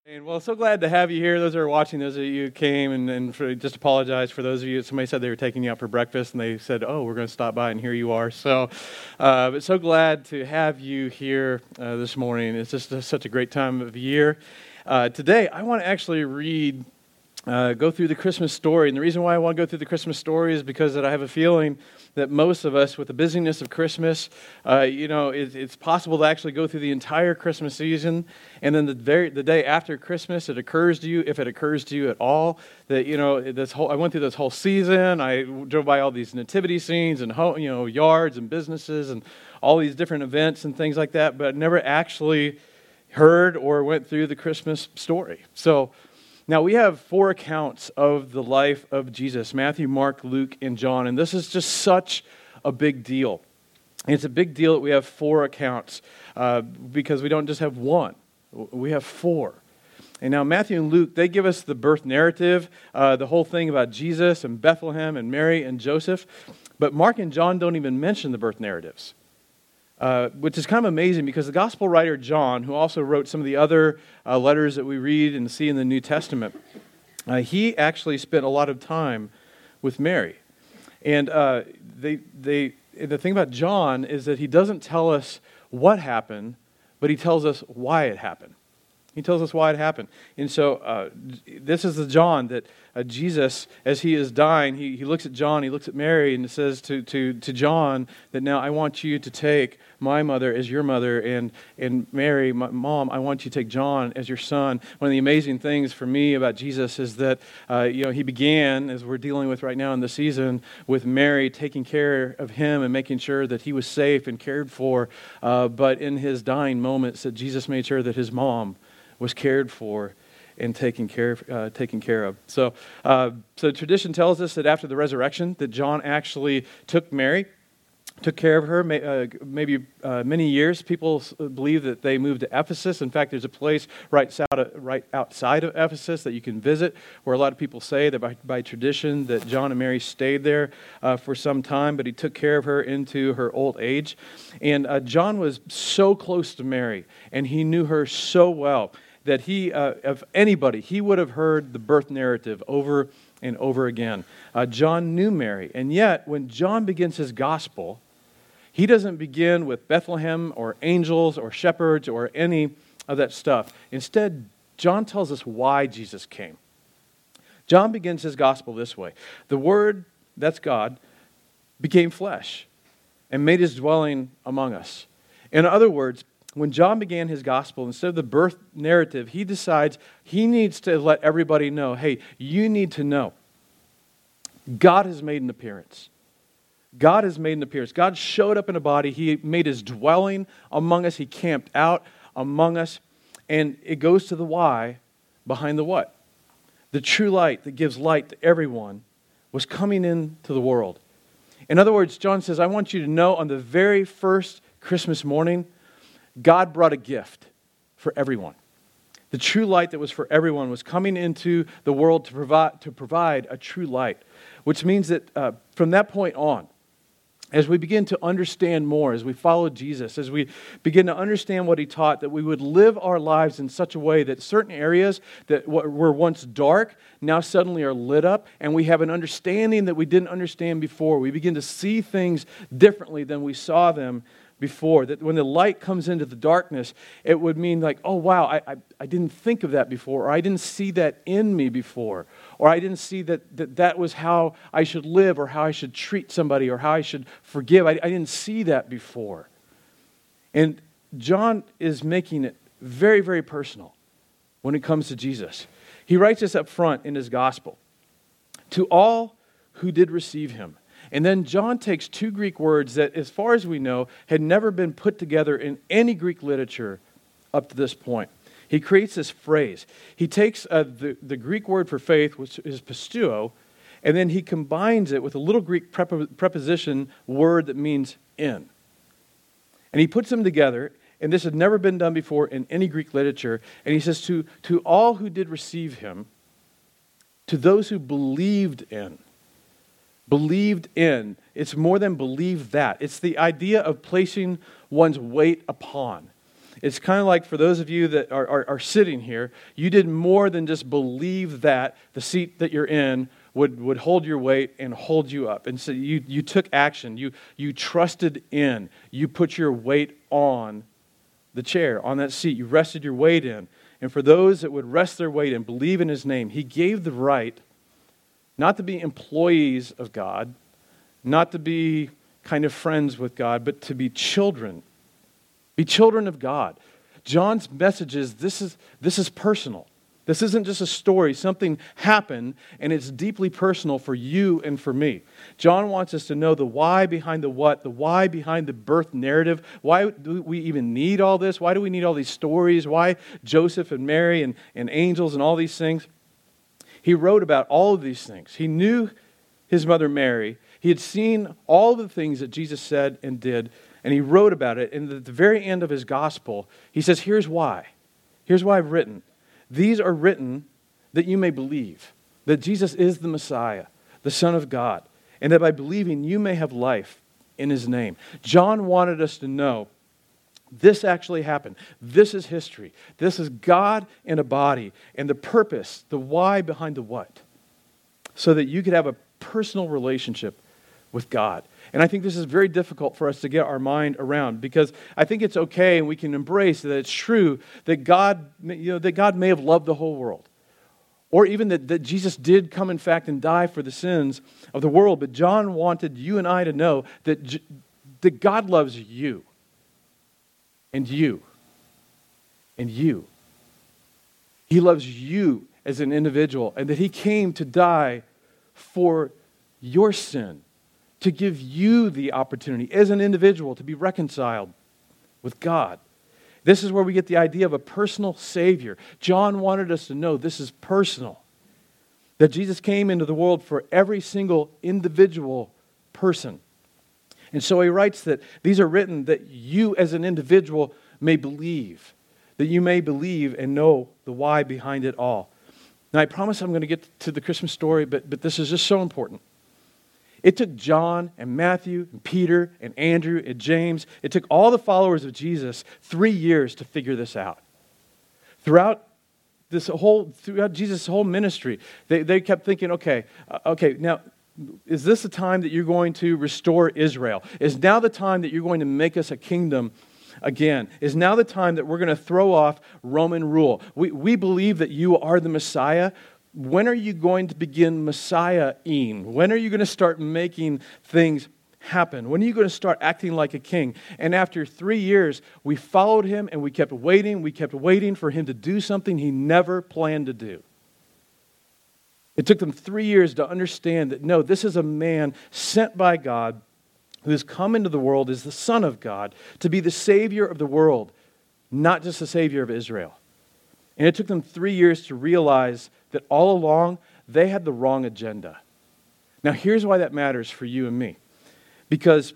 And well, so glad to have you here. Those who are watching, those of you who came, just apologize for those of you. Somebody said they were taking you out for breakfast, and they said, "Oh, we're going to stop by," and here you are. But so glad to have you here this morning. It's just such a great time of year. Today, I want to actually go through the Christmas story. And the reason why I want to go through the Christmas story is because that I have a feeling that most of us, with the busyness of Christmas, it's possible to actually go through the entire Christmas season, and then the day after Christmas, it occurs to you, if it occurs to you at all, that I went through this whole season. I drove by all these nativity scenes and yards and businesses and all these different events and things like that, but never actually heard or went through the Christmas story. So now, we have 4 accounts of the life of Jesus: Matthew, Mark, Luke, and John. And this is just such a big deal. And it's a big deal that we have 4 accounts because we don't just have one. We have 4. And now Matthew and Luke, they give us the birth narrative, the whole thing about Jesus and Bethlehem and Mary and Joseph. But Mark and John don't even mention the birth narratives. Which is kind of amazing because the gospel writer John, who also wrote some of the other letters that we read and see in the New Testament, he actually spent a lot of time with Mary. And the thing about John is that he doesn't tell us what happened, but he tells us why it happened. He tells us why it happened. And so this is the John that Jesus, as he is dying, he looks at John, he looks at Mary, and says to John that now I want you to take my mother as your mother, and Mary, my mom, I want you to take John as your son. One of the amazing things for me about Jesus is that he began, as we're dealing with right now in the season, with Mary taking care of him and making sure that he was safe and cared for. But in his dying moments, that Jesus made sure that his mom was cared for and taken care of. So tradition tells us that after the resurrection, that John actually took Mary, took care of her, maybe many years. People believe that they moved to Ephesus. In fact, there's a place right outside of Ephesus that you can visit, where a lot of people say that by tradition that John and Mary stayed there for some time, but he took care of her into her old age. And John was so close to Mary, and he knew her so well that he, of anybody, he would have heard the birth narrative over and over again. John knew Mary, and yet when John begins his gospel, he doesn't begin with Bethlehem or angels or shepherds or any of that stuff. Instead, John tells us why Jesus came. John begins his gospel this way: the Word, that's God, became flesh and made his dwelling among us. In other words, when John began his gospel, instead of the birth narrative, he decides he needs to let everybody know, hey, you need to know, God has made an appearance. God has made an appearance. God showed up in a body. He made his dwelling among us. He camped out among us. And it goes to the why behind the what. The true light that gives light to everyone was coming into the world. In other words, John says, I want you to know on the very first Christmas morning, God brought a gift for everyone. The true light that was for everyone was coming into the world to provide a true light, which means that from that point on, as we begin to understand more, as we follow Jesus, as we begin to understand what he taught, that we would live our lives in such a way that certain areas that were once dark now suddenly are lit up, and we have an understanding that we didn't understand before. We begin to see things differently than we saw them before. That when the light comes into the darkness, it would mean like, oh wow, I didn't think of that before, or I didn't see that in me before, or I didn't see that was how I should live, or how I should treat somebody, or how I should forgive. I didn't see that before. And John is making it very, very personal when it comes to Jesus. He writes this up front in his gospel: to all who did receive him. And then John takes 2 Greek words that, as far as we know, had never been put together in any Greek literature up to this point. He creates this phrase. He takes the Greek word for faith, which is pisteuo, and then he combines it with a little Greek preposition word that means in. And he puts them together, and this had never been done before in any Greek literature. And he says, to all who did receive him, to those who believed in. Believed in. It's more than believe that. It's the idea of placing one's weight upon. It's kind of like for those of you that are sitting here, you did more than just believe that the seat that you're in would hold your weight and hold you up. And so you took action. You trusted in. You put your weight on the chair, on that seat. You rested your weight in. And for those that would rest their weight and believe in His name, He gave the right not to be employees of God, not to be kind of friends with God, but to be children. Be children of God. John's message is this is personal. This isn't just a story. Something happened, and it's deeply personal for you and for me. John wants us to know the why behind the what, the why behind the birth narrative. Why do we even need all this? Why do we need all these stories? Why Joseph and Mary and angels and all these things? He wrote about all of these things. He knew his mother Mary. He had seen all the things that Jesus said and did, and he wrote about it. And at the very end of his gospel, he says, here's why. Here's why I've written. These are written that you may believe that Jesus is the Messiah, the Son of God, and that by believing you may have life in His name. John wanted us to know this actually happened. This is history. This is God in a body, and the purpose, the why behind the what, so that you could have a personal relationship with God. And I think this is very difficult for us to get our mind around, because I think it's okay and we can embrace that it's true that God may have loved the whole world. Or even that Jesus did come, in fact, and die for the sins of the world. But John wanted you and I to know that God loves you. And you. And you. He loves you as an individual, and that He came to die for your sin, to give you the opportunity as an individual to be reconciled with God. This is where we get the idea of a personal Savior. John wanted us to know this is personal. That Jesus came into the world for every single individual person. And so he writes that these are written that you as an individual may believe. That you may believe and know the why behind it all. Now I promise I'm going to get to the Christmas story, but this is just so important. It took John and Matthew and Peter and Andrew and James, it took all the followers of Jesus 3 years to figure this out. Throughout Jesus' whole ministry, they kept thinking, okay, now, is this the time that you're going to restore Israel? Is now the time that you're going to make us a kingdom again? Is now the time that we're going to throw off Roman rule? We believe that you are the Messiah. When are you going to begin Messiah-ing? When are you going to start making things happen? When are you going to start acting like a king? And after 3 years, we followed him and we kept waiting for him to do something he never planned to do. It took them 3 years to understand that, no, this is a man sent by God who has come into the world as the Son of God to be the Savior of the world, not just the Savior of Israel. And it took them 3 years to realize that all along, they had the wrong agenda. Now, here's why that matters for you and me. Because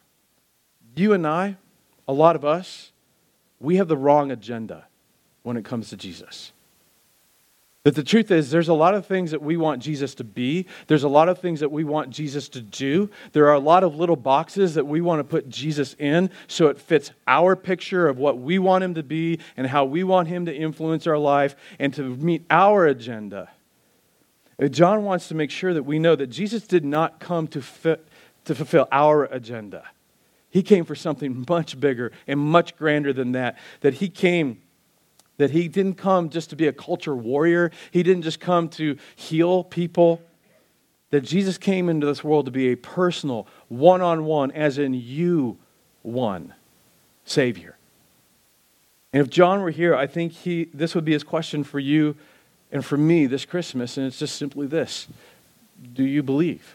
you and I, a lot of us, we have the wrong agenda when it comes to Jesus. But the truth is, there's a lot of things that we want Jesus to be. There's a lot of things that we want Jesus to do. There are a lot of little boxes that we want to put Jesus in so it fits our picture of what we want him to be and how we want him to influence our life and to meet our agenda. John wants to make sure that we know that Jesus did not come to fulfill our agenda. He came for something much bigger and much grander than that. That he didn't come just to be a culture warrior. He didn't just come to heal people. That Jesus came into this world to be a personal, one-on-one, as in you, one Savior. And if John were here, I think this would be his question for you and for me this Christmas, and it's just simply this. Do you believe?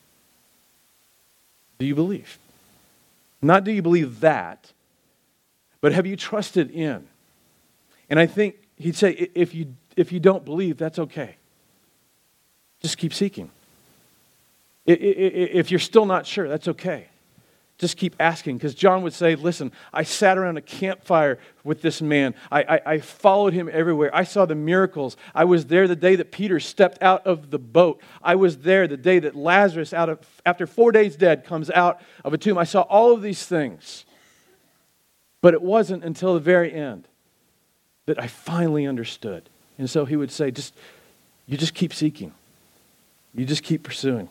Do you believe? Not do you believe that, but have you trusted in? And I think he'd say, if you don't believe, that's okay. Just keep seeking. If you're still not sure, that's okay. Just keep asking. Because John would say, listen, I sat around a campfire with this man. I followed him everywhere. I saw the miracles. I was there the day that Peter stepped out of the boat. I was there the day that Lazarus, after 4 days dead, comes out of a tomb. I saw all of these things. But it wasn't until the very end that I finally understood. And so he would say, you just keep seeking. You just keep pursuing.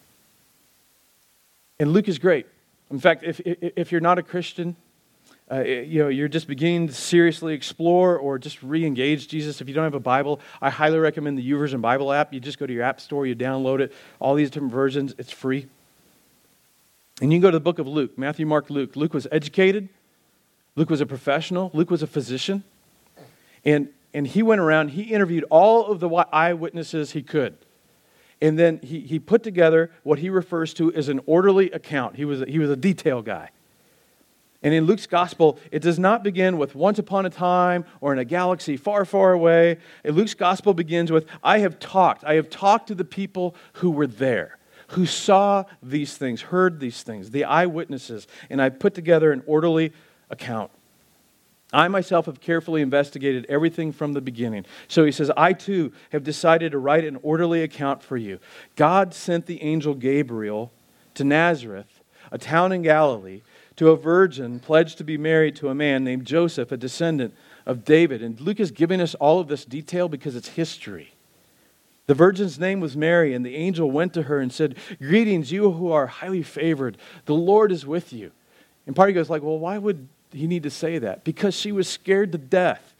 And Luke is great. In fact, if you're not a Christian, you're just beginning to seriously explore or just re-engage Jesus. If you don't have a Bible, I highly recommend the YouVersion Bible app. You just go to your app store, you download it, all these different versions. It's free. And you can go to the book of Luke, Matthew, Mark, Luke. Luke was educated. Luke was a professional. Luke was a physician. And he went around, he interviewed all of the eyewitnesses he could. And then he put together what he refers to as an orderly account. He was a detail guy. And in Luke's gospel, it does not begin with once upon a time or in a galaxy far, far away. And Luke's gospel begins with, I have talked to the people who were there, who saw these things, heard these things, the eyewitnesses, and I put together an orderly account. I myself have carefully investigated everything from the beginning. So he says, I too have decided to write an orderly account for you. God sent the angel Gabriel to Nazareth, a town in Galilee, to a virgin pledged to be married to a man named Joseph, a descendant of David. And Luke is giving us all of this detail because it's history. The virgin's name was Mary, and the angel went to her and said, Greetings, you who are highly favored. The Lord is with you. And part of you goes like, well, why would he need to say that? Because she was scared to death.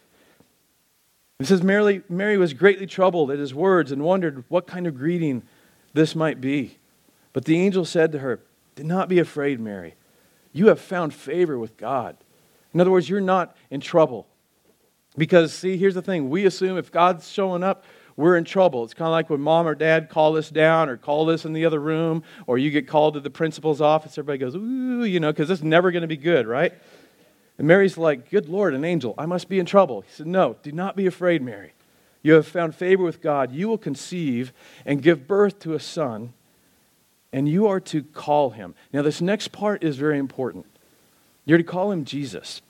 It says Mary was greatly troubled at his words and wondered what kind of greeting this might be. But the angel said to her, Do not be afraid, Mary. You have found favor with God. In other words, you're not in trouble. Because, see, here's the thing. We assume if God's showing up, we're in trouble. It's kind of like when mom or dad call us down or call us in the other room, or you get called to the principal's office. Everybody goes, ooh, because it's never going to be good, right? And Mary's like, good Lord, an angel, I must be in trouble. He said, no, do not be afraid, Mary. You have found favor with God. You will conceive and give birth to a son, and you are to call him. Now, this next part is very important. You're to call him Jesus.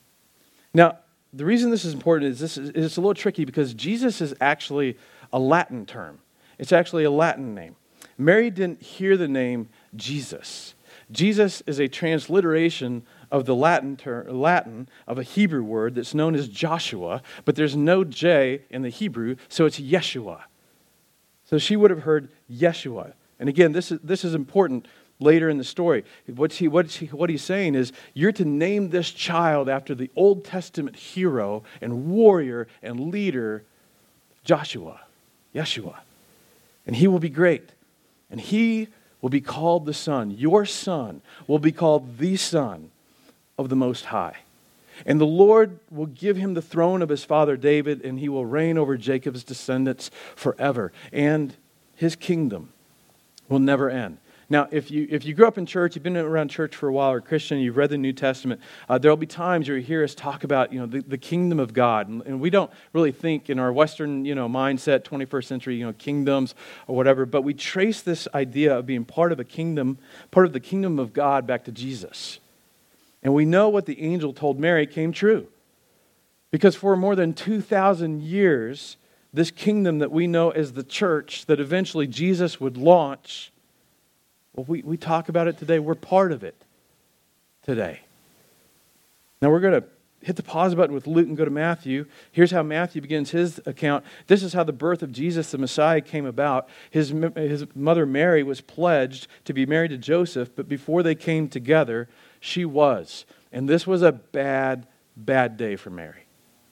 Now, the reason this is important is it's a little tricky because Jesus is actually a Latin term. It's actually a Latin name. Mary didn't hear the name Jesus. Jesus is a transliteration of the Latin of a Hebrew word that's known as Joshua, but there's no J in the Hebrew, so it's Yeshua. So she would have heard Yeshua. And again, this is important later in the story. What he's saying is, you're to name this child after the Old Testament hero and warrior and leader, Joshua, Yeshua. And he will be great. And he will be called the Son. Your son will be called the Son of the Most High. And the Lord will give him the throne of his father David, and he will reign over Jacob's descendants forever. And his kingdom will never end. Now, if you grew up in church, you've been around church for a while, or Christian, you've read the New Testament, there'll be times where you hear us talk about, the kingdom of God. And we don't really think in our Western, mindset, 21st century, kingdoms or whatever, but we trace this idea of being part of a kingdom, part of the kingdom of God back to Jesus. And we know what the angel told Mary came true. Because for more than 2,000 years, this kingdom that we know as the church that eventually Jesus would launch, well, we talk about it today. We're part of it today. Now we're going to hit the pause button with Luke and go to Matthew. Here's how Matthew begins his account. This is how the birth of Jesus, the Messiah, came about. His mother Mary was pledged to be married to Joseph, but before they came together, she was. And this was a bad, bad day for Mary.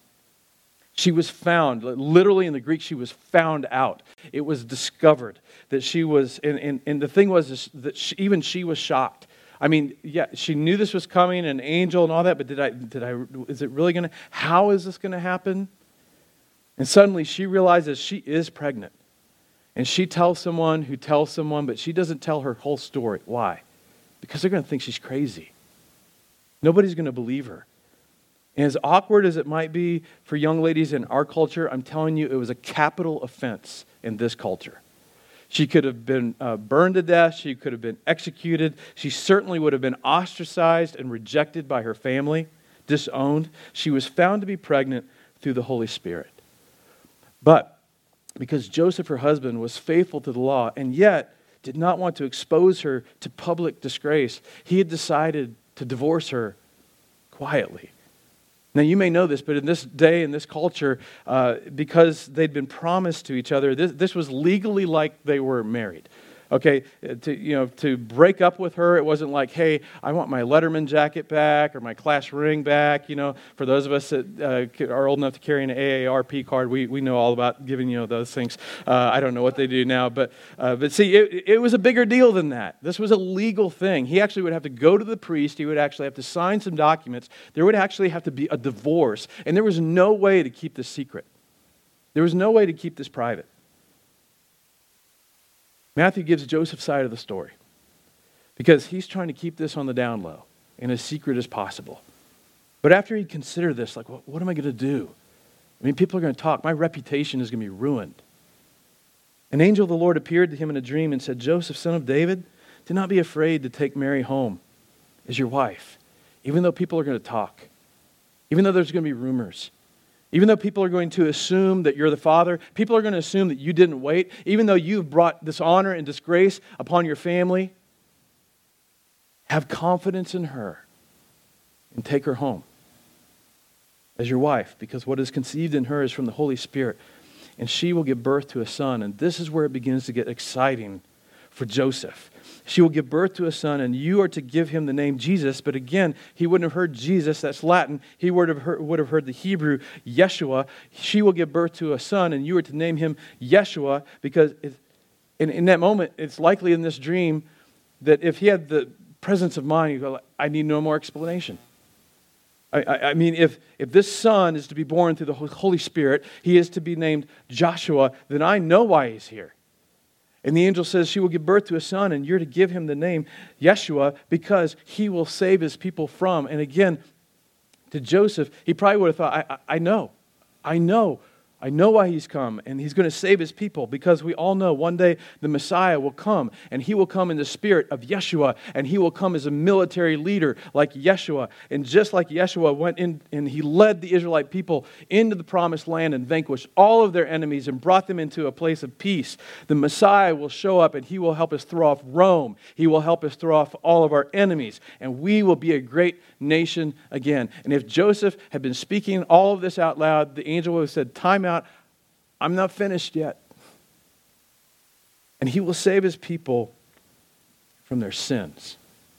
She was found, literally in the Greek, she was found out. It was discovered that she was, and the thing was that even she was shocked. I mean, yeah, she knew this was coming, an angel and all that, but is it really going to, how is this going to happen? And suddenly she realizes she is pregnant. And she tells someone who tells someone, but she doesn't tell her whole story. Why? Because they're going to think she's crazy. Nobody's going to believe her. And as awkward as it might be for young ladies in our culture, I'm telling you, it was a capital offense in this culture. She could have been burned to death. She could have been executed. She certainly would have been ostracized and rejected by her family, disowned. She was found to be pregnant through the Holy Spirit. But because Joseph, her husband, was faithful to the law and yet did not want to expose her to public disgrace, he had decided to divorce her quietly. Now, you may know this, but in this day, in this culture, because they'd been promised to each other, this was legally like they were married. Okay, to break up with her, it wasn't like, hey, I want my Letterman jacket back or my class ring back. For those of us that are old enough to carry an AARP card, we know all about giving those things. I don't know what they do now, but see, it was a bigger deal than that. This was a legal thing. He actually would have to go to the priest. He would actually have to sign some documents. There would actually have to be a divorce, and there was no way to keep this secret. There was no way to keep this private. Matthew gives Joseph's side of the story because he's trying to keep this on the down low and as secret as possible. But after he considered this, like, well, what am I going to do? I mean, people are going to talk. My reputation is going to be ruined. An angel of the Lord appeared to him in a dream and said, Joseph, son of David, do not be afraid to take Mary home as your wife, even though people are going to talk, even though there's going to be rumors. Even though people are going to assume that you're the father, people are going to assume that you didn't wait, even though you've brought dishonor and disgrace upon your family, have confidence in her and take her home as your wife, because what is conceived in her is from the Holy Spirit, and she will give birth to a son. And this is where it begins to get exciting for Joseph. She will give birth to a son, and you are to give him the name Jesus. But again, he wouldn't have heard Jesus, that's Latin. He would have heard the Hebrew Yeshua. She will give birth to a son, and you are to name him Yeshua, because in that moment, it's likely in this dream that if he had the presence of mind, he'd go, I need no more explanation. I mean, if this son is to be born through the Holy Spirit, he is to be named Joshua, then I know why he's here. And the angel says she will give birth to a son, and you're to give him the name Yeshua because he will save his people from. And again, to Joseph, he probably would have thought, I know why he's come, and he's going to save his people, because we all know one day the Messiah will come, and he will come in the spirit of Yeshua, and he will come as a military leader like Yeshua. And just like Yeshua went in and he led the Israelite people into the promised land and vanquished all of their enemies and brought them into a place of peace, the Messiah will show up and he will help us throw off Rome. He will help us throw off all of our enemies, and we will be a great nation again. And if Joseph had been speaking all of this out loud, the angel would have said, time out, I'm not finished yet. And he will save his people from their sins.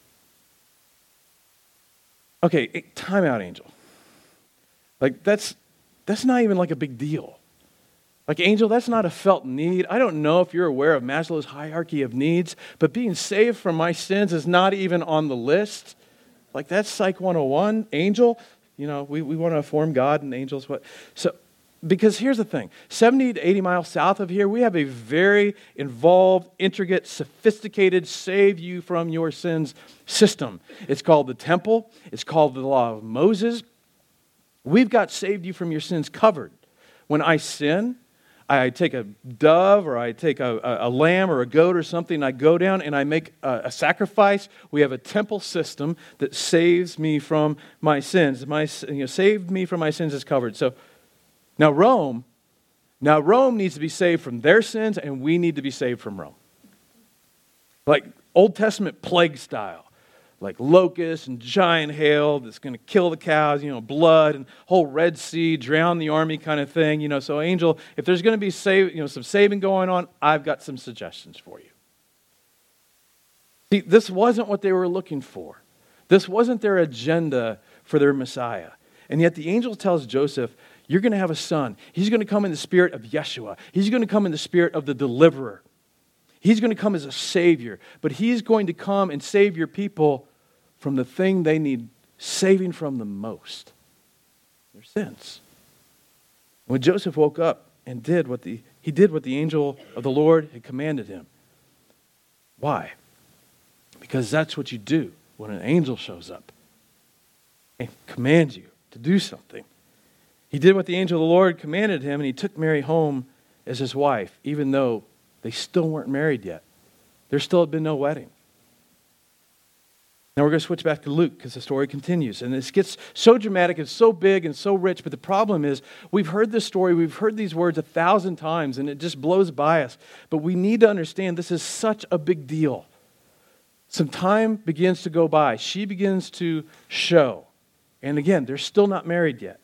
Okay, time out, angel. Like, that's not even like a big deal. Like, angel, that's not a felt need. I don't know if you're aware of Maslow's hierarchy of needs, but being saved from my sins is not even on the list. Like, that's Psych 101. Angel, we want to affirm God and angels. Because here's the thing, 70 to 80 miles south of here, we have a very involved, intricate, sophisticated save you from your sins system. It's called the temple. It's called the law of Moses. We've got saved you from your sins covered. When I sin, I take a dove or I take a lamb or a goat or something, I go down and I make a sacrifice. We have a temple system that saves me from my sins. Saved me from my sins is covered. So Now Rome needs to be saved from their sins, and we need to be saved from Rome. Like Old Testament plague style, like locusts and giant hail that's going to kill the cows, blood and whole Red Sea, drown the army kind of thing. So angel, if there's going to be some saving going on, I've got some suggestions for you. See, this wasn't what they were looking for. This wasn't their agenda for their Messiah. And yet the angel tells Joseph, you're going to have a son. He's going to come in the spirit of Yeshua. He's going to come in the spirit of the deliverer. He's going to come as a savior. But he's going to come and save your people from the thing they need saving from the most, their sins. When Joseph woke up and did what the angel of the Lord had commanded him. Why? Because that's what you do when an angel shows up and commands you to do something. He did what the angel of the Lord commanded him, and he took Mary home as his wife, even though they still weren't married yet. There still had been no wedding. Now we're going to switch back to Luke because the story continues. And this gets so dramatic and so big and so rich, but the problem is we've heard this story, we've heard these words 1,000 times, and it just blows by us. But we need to understand this is such a big deal. Some time begins to go by. She begins to show. And again, they're still not married yet.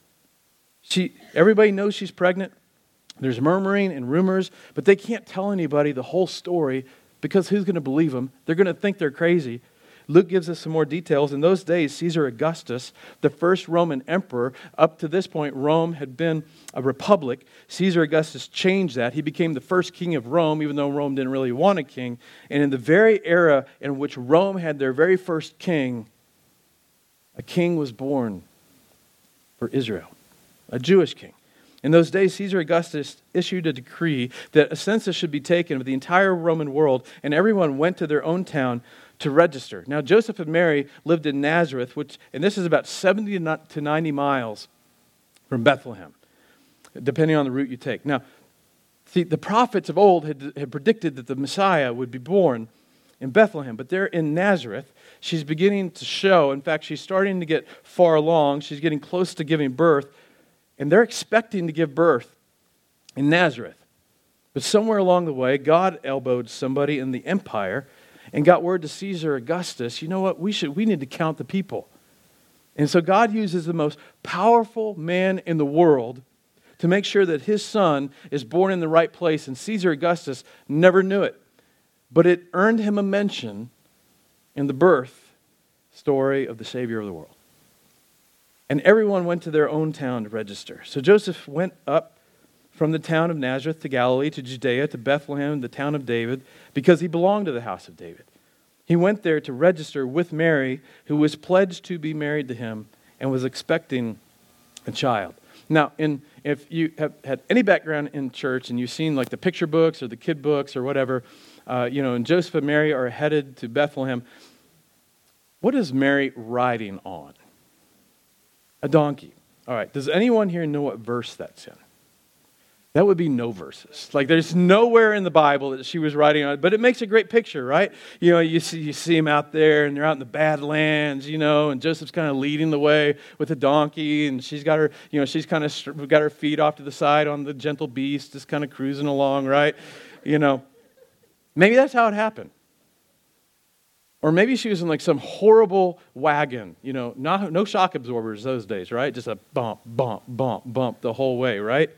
Everybody knows she's pregnant. There's murmuring and rumors, but they can't tell anybody the whole story because who's going to believe them? They're going to think they're crazy. Luke gives us some more details. In those days, Caesar Augustus, the first Roman emperor, up to this point, Rome had been a republic. Caesar Augustus changed that. He became the first king of Rome, even though Rome didn't really want a king. And in the very era in which Rome had their very first king, a king was born for Israel, a Jewish king. In those days, Caesar Augustus issued a decree that a census should be taken of the entire Roman world, and everyone went to their own town to register. Now, Joseph and Mary lived in Nazareth, and this is about 70 to 90 miles from Bethlehem, depending on the route you take. Now, see, the prophets of old had predicted that the Messiah would be born in Bethlehem, but they're in Nazareth. She's beginning to show. In fact, she's starting to get far along. She's getting close to giving birth, and they're expecting to give birth in Nazareth. But somewhere along the way, God elbowed somebody in the empire and got word to Caesar Augustus, you know what, we need to count the people. And so God uses the most powerful man in the world to make sure that his son is born in the right place, and Caesar Augustus never knew it. But it earned him a mention in the birth story of the Savior of the world. And everyone went to their own town to register. So Joseph went up from the town of Nazareth to Galilee, to Judea, to Bethlehem, the town of David, because he belonged to the house of David. He went there to register with Mary, who was pledged to be married to him and was expecting a child. Now, if you have had any background in church and you've seen like the picture books or the kid books or whatever, and Joseph and Mary are headed to Bethlehem, what is Mary riding on? A donkey. All right, does anyone here know what verse that's in? That would be no verses. Like there's nowhere in the Bible that she was riding on, but it makes a great picture, right? You see them out there and they're out in the Badlands, and Joseph's kind of leading the way with a donkey, and she's got her, she's kind of got her feet off to the side on the gentle beast, just kind of cruising along, right? Maybe that's how it happened. Or maybe she was in like some horrible wagon, no shock absorbers those days, right? Just a bump, bump, bump, bump the whole way, right?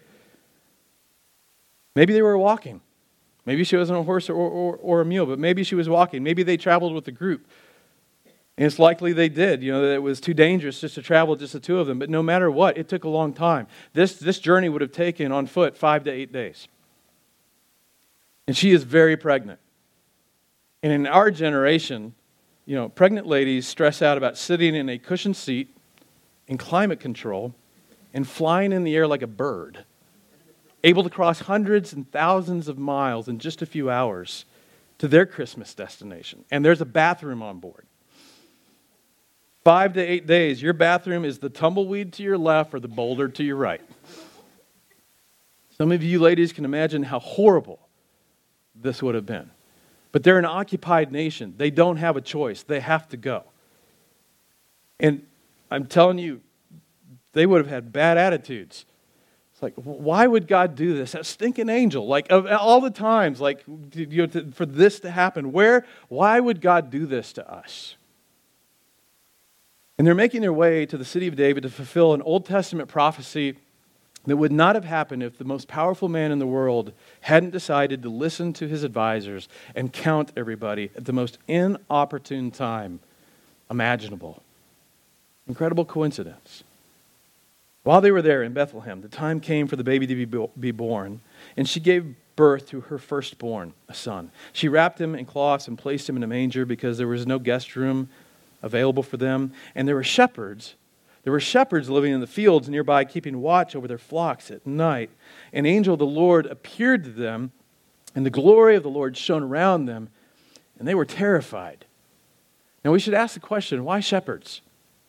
Maybe they were walking. Maybe she was on a horse or a mule, but maybe she was walking. Maybe they traveled with a group. And it's likely they did. That it was too dangerous just to travel just the two of them. But no matter what, it took a long time. This journey would have taken on foot 5 to 8 days. And she is very pregnant. And in our generation, pregnant ladies stress out about sitting in a cushioned seat in climate control and flying in the air like a bird, able to cross hundreds and thousands of miles in just a few hours to their Christmas destination. And there's a bathroom on board. 5 to 8 days, your bathroom is the tumbleweed to your left or the boulder to your right. Some of you ladies can imagine how horrible this would have been. But they're an occupied nation. They don't have a choice. They have to go. And I'm telling you, they would have had bad attitudes. It's like, why would God do this? That stinking angel, like of all the times, like for this to happen, why would God do this to us? And they're making their way to the city of David to fulfill an Old Testament prophecy that would not have happened if the most powerful man in the world hadn't decided to listen to his advisors and count everybody at the most inopportune time imaginable. Incredible coincidence. While they were there in Bethlehem, the time came for the baby to be born, and she gave birth to her firstborn, a son. She wrapped him in cloths and placed him in a manger because there was no guest room available for them. And there were shepherds living in the fields nearby, keeping watch over their flocks at night. An angel of the Lord appeared to them, and the glory of the Lord shone around them, and they were terrified. Now we should ask the question, why shepherds?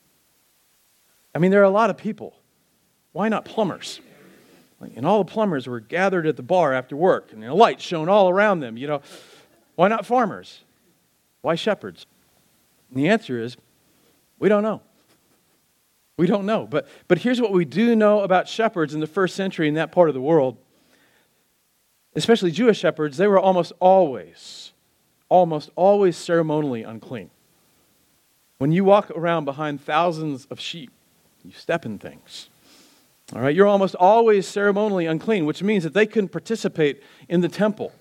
I mean, there are a lot of people. Why not plumbers? And all the plumbers were gathered at the bar after work, and the light shone all around them. Why not farmers? Why shepherds? And the answer is, we don't know. We don't know. But here's what we do know about shepherds in the first century in that part of the world. Especially Jewish shepherds, they were almost always ceremonially unclean. When you walk around behind thousands of sheep, you step in things. All right, you're almost always ceremonially unclean, which means that they couldn't participate in the temple.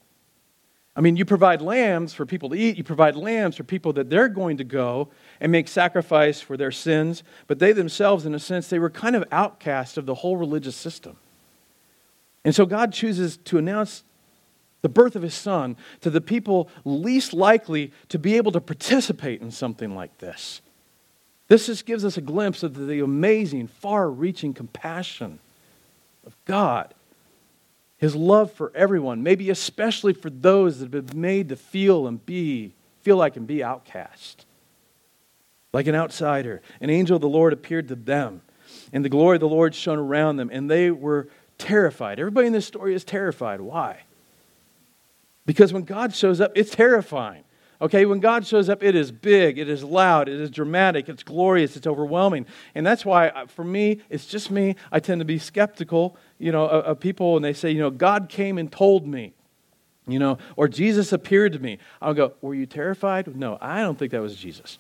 I mean, you provide lambs for people to eat. You provide lambs for people that they're going to go and make sacrifice for their sins. But they themselves, in a sense, they were kind of outcast of the whole religious system. And so God chooses to announce the birth of his son to the people least likely to be able to participate in something like this. This just gives us a glimpse of the amazing, far-reaching compassion of God. His love for everyone, maybe especially for those that have been made to feel like and be outcast. Like an outsider. An angel of the Lord appeared to them, and the glory of the Lord shone around them, and they were terrified. Everybody in this story is terrified. Why? Because when God shows up, it's terrifying. Okay, when God shows up, it is big, it is loud, it is dramatic, it's glorious, it's overwhelming. And that's why, for me, it's just me, I tend to be skeptical, of people when they say, God came and told me, or Jesus appeared to me. I'll go, were you terrified? No, I don't think that was Jesus.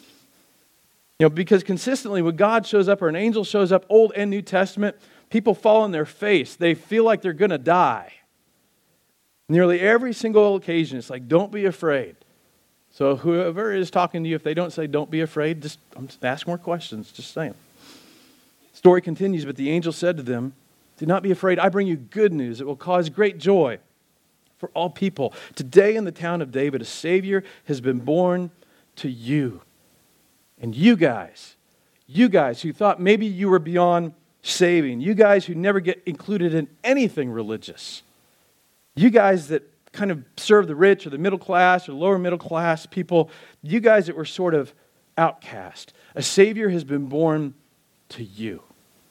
Because consistently when God shows up or an angel shows up, Old and New Testament, people fall on their face. They feel like they're going to die. Nearly every single occasion, it's like, don't be afraid. So whoever is talking to you, if they don't say, don't be afraid, just ask more questions, just saying. The story continues, but the angel said to them, do not be afraid. I bring you good news. It will cause great joy for all people. Today in the town of David, a Savior has been born to you. And you guys who thought maybe you were beyond saving, you guys who never get included in anything religious, you guys that kind of serve the rich or the middle class or lower middle class people, you guys that were sort of outcast, a Savior has been born to you.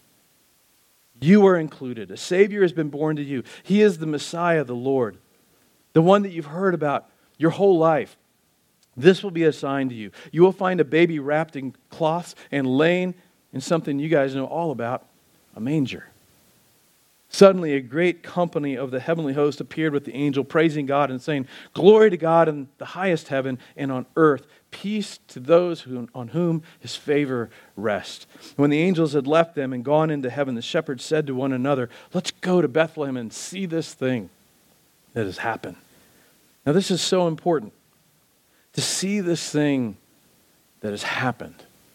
You are included. A Savior has been born to you. He is the Messiah, the Lord, the one that you've heard about your whole life. This will be a sign to you. You will find a baby wrapped in cloths and laying in something you guys know all about, a manger. Suddenly a great company of the heavenly host appeared with the angel, praising God and saying, glory to God in the highest heaven, and on earth peace to those on whom his favor rests. When the angels had left them and gone into heaven, the shepherds said to one another, let's go to Bethlehem and see this thing that has happened. Now this is so important, to see this thing that has happened.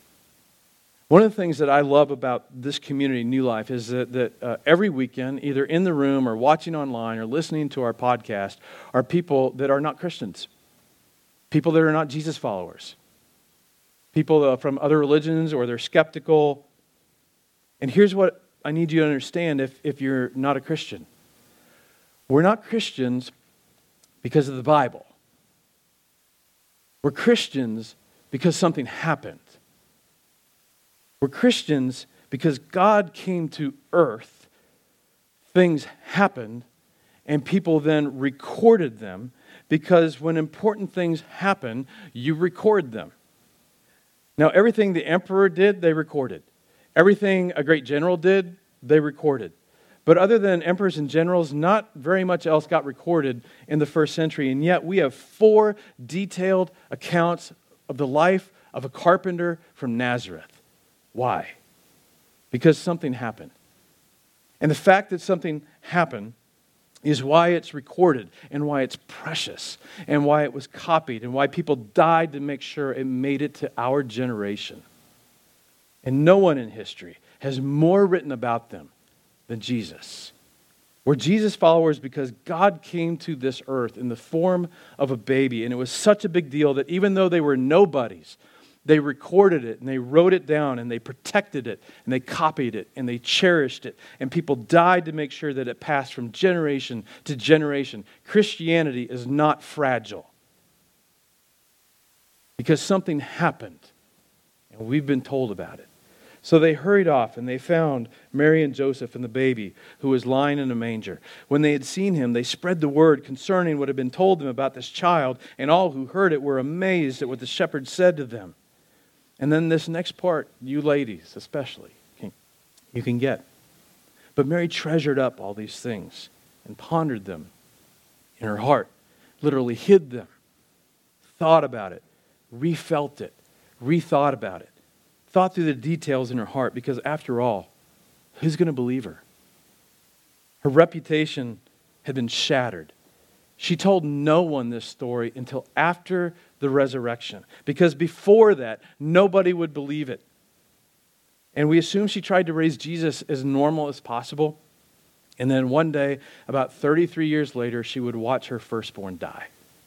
One of the things that I love about this community, New Life, is that every weekend, either in the room or watching online or listening to our podcast, are people that are not Christians, people that are not Jesus followers, people from other religions, or they're skeptical. And here's what I need you to understand if you're not a Christian. We're not Christians because of the Bible. We're Christians because something happened. We're Christians because God came to earth, things happened, and people then recorded them, because when important things happen, you record them. Now, everything the emperor did, they recorded. Everything a great general did, they recorded. But other than emperors and generals, not very much else got recorded in the first century, and yet we have 4 detailed accounts of the life of a carpenter from Nazareth. Why? Because something happened. And the fact that something happened is why it's recorded, and why it's precious, and why it was copied, and why people died to make sure it made it to our generation. And no one in history has more written about them than Jesus. We're Jesus followers because God came to this earth in the form of a baby, and it was such a big deal that even though they were nobodies, they recorded it, and they wrote it down, and they protected it, and they copied it, and they cherished it. And people died to make sure that it passed from generation to generation. Christianity is not fragile, because something happened, and we've been told about it. So they hurried off, and they found Mary and Joseph and the baby, who was lying in a manger. When they had seen him, they spread the word concerning what had been told them about this child, and all who heard it were amazed at what the shepherds said to them. And then this next part, you ladies especially, you can get. But Mary treasured up all these things and pondered them in her heart, literally hid them, thought about it, refelt it, rethought about it, thought through the details in her heart, because after all, who's going to believe her? Her reputation had been shattered. She told no one this story until after the resurrection, because before that, nobody would believe it. And we assume she tried to raise Jesus as normal as possible. And then one day, about 33 years later, she would watch her firstborn die.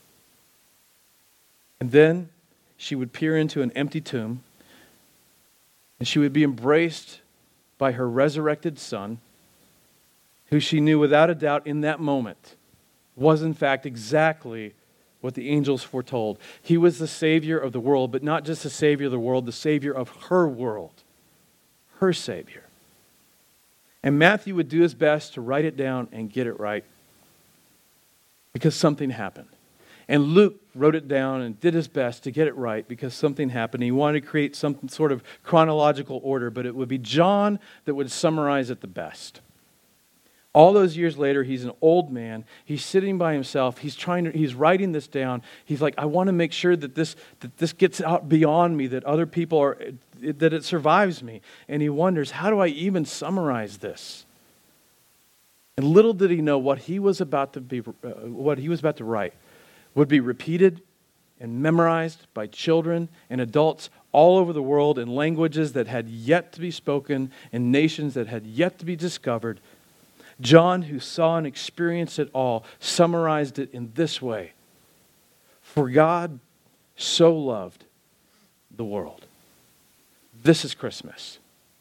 And then she would peer into an empty tomb, and she would be embraced by her resurrected son, who she knew without a doubt in that moment was in fact exactly what the angels foretold. He was the Savior of the world, but not just the Savior of the world, the Savior of her world, her Savior. And Matthew would do his best to write it down and get it right, because something happened. And Luke wrote it down and did his best to get it right because something happened. He wanted to create some sort of chronological order, but it would be John that would summarize it the best. All those years later, he's an old man. He's sitting by himself. He's writing this down. He's like, I want to make sure that this gets out beyond me, that other people that it survives me. And he wonders, how do I even summarize this? And little did he know what he was about to write would be repeated and memorized by children and adults all over the world in languages that had yet to be spoken, in nations that had yet to be discovered. John, who saw and experienced it all, summarized it in this way: For God so loved the world. This is Christmas.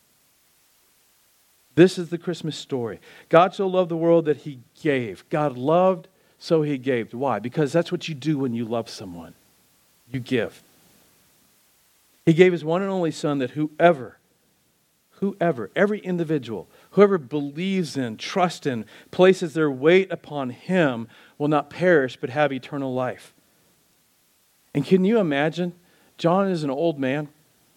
This is the Christmas story. God so loved the world that he gave. God loved, so he gave. Why? Because that's what you do when you love someone. You give. He gave his one and only Son that whoever, every individual, whoever believes in, trusts in, places their weight upon him will not perish but have eternal life. And can you imagine? John is an old man.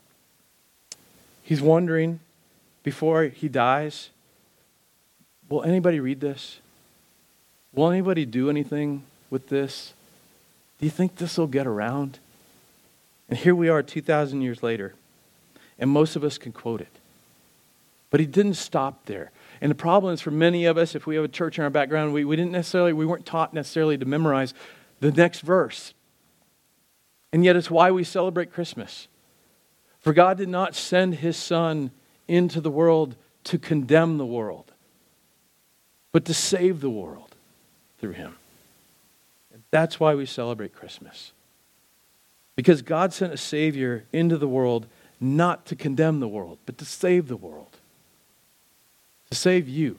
He's wondering before he dies, will anybody read this? Will anybody do anything with this? Do you think this will get around? And here we are 2,000 years later, and most of us can quote it. But he didn't stop there. And the problem is for many of us, if we have a church in our background, we weren't taught necessarily to memorize the next verse. And yet it's why we celebrate Christmas. For God did not send his Son into the world to condemn the world, but to save the world through him. And that's why we celebrate Christmas. Because God sent a Savior into the world not to condemn the world, but to save the world. To save you.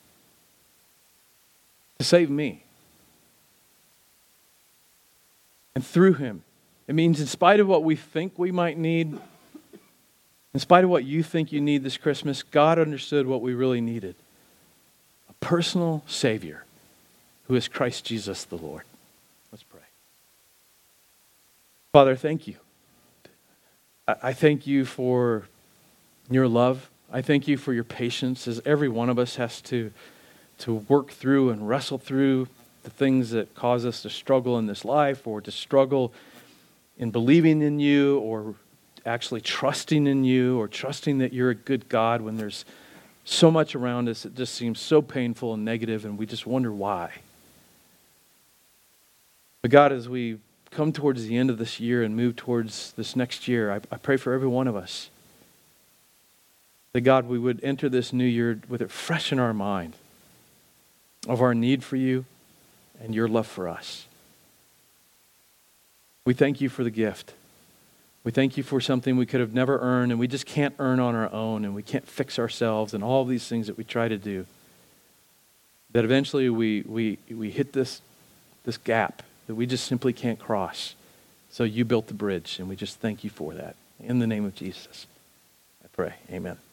To save me. And through him. It means in spite of what we think we might need, in spite of what you think you need this Christmas, God understood what we really needed. A personal Savior who is Christ Jesus the Lord. Let's pray. Father, thank you. I thank you for your love. I thank you for your patience as every one of us has to work through and wrestle through the things that cause us to struggle in this life, or to struggle in believing in you, or actually trusting in you, or trusting that you're a good God when there's so much around us that just seems so painful and negative, and we just wonder why. But God, as we come towards the end of this year and move towards this next year, I pray for every one of us that, God, we would enter this new year with it fresh in our mind of our need for you and your love for us. We thank you for the gift. We thank you for something we could have never earned, and we just can't earn on our own, and we can't fix ourselves, and all these things that we try to do. That eventually we hit this gap that we just simply can't cross. So you built the bridge, and we just thank you for that. In the name of Jesus, I pray. Amen.